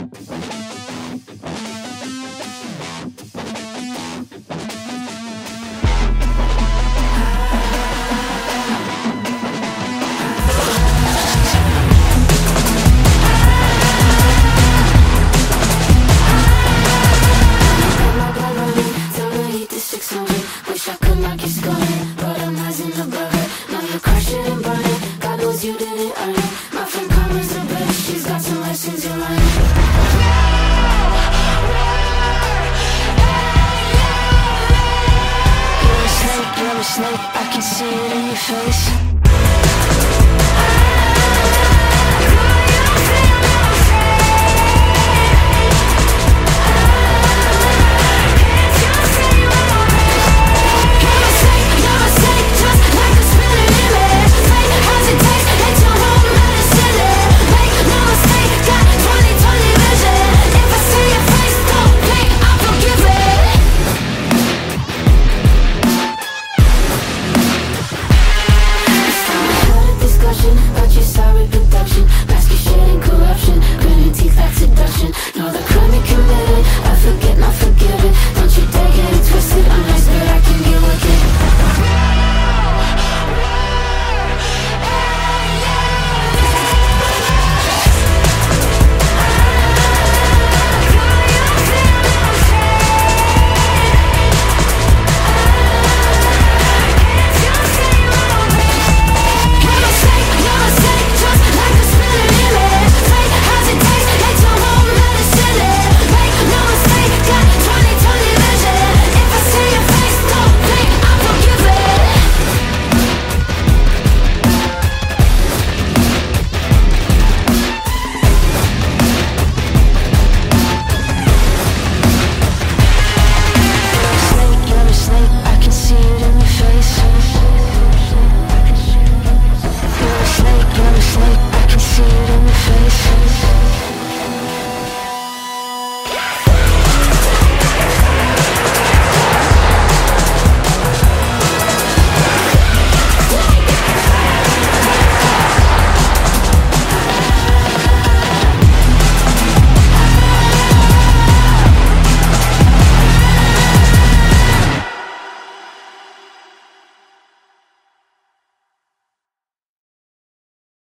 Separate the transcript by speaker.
Speaker 1: Wish I could not keep scoring, but I'm rising above it. Now you're crashing and burning. God knows you didn't earn it. My friend Karma's a bitch. She's got some lessons you learned. You're a snake, I can see it in your face.